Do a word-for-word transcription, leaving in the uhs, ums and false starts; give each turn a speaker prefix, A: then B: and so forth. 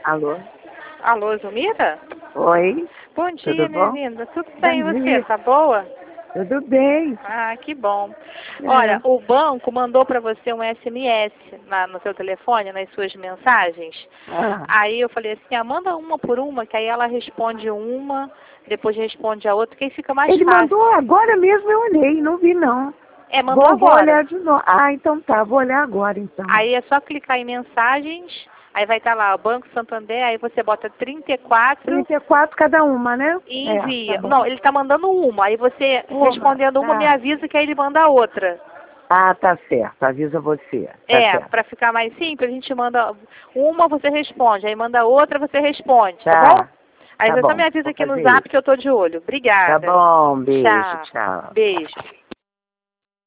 A: Alô?
B: Alô, Zumira?
A: Oi.
B: Bom dia,
A: Tudo
B: minha
A: bom?
B: linda. Tudo bem, e
A: Bom
B: você?
A: dia.
B: Tá boa?
A: Tudo bem.
B: Ah, que bom.
A: É.
B: Olha, o banco mandou para você um S M S na, no seu telefone, nas suas mensagens.
A: Ah,
B: Aí eu falei assim, ah, manda uma por uma, que aí ela responde uma, depois responde a outra, que aí fica mais
A: ele
B: fácil.
A: mandou agora mesmo, eu olhei, não vi não.
B: É, mandou
A: Vou, vou
B: agora.
A: olhar de novo. Ah, então tá, vou olhar agora então.
B: Aí é só clicar em mensagens, aí vai estar lá, o Banco Santander, aí você bota trinta e quatro
A: trinta e quatro cada uma, né?
B: e
A: É,
B: envia.
A: tá bom.
B: Não, ele está mandando uma, aí você
A: Uma,
B: respondendo uma
A: tá.
B: me avisa que aí ele manda a outra.
A: Ah, tá certo, avisa você. Tá
B: É,
A: certo.
B: para ficar mais simples, a gente manda uma, você responde, aí manda outra, você responde, tá,
A: Tá,
B: bom? Aí
A: tá
B: você só
A: bom,
B: me avisa
A: vou
B: aqui no
A: fazer
B: zap
A: isso.
B: que eu tô de olho.
A: Tá
B: Obrigada.
A: bom, beijo,
B: Tchau.
A: tchau.
B: Beijo.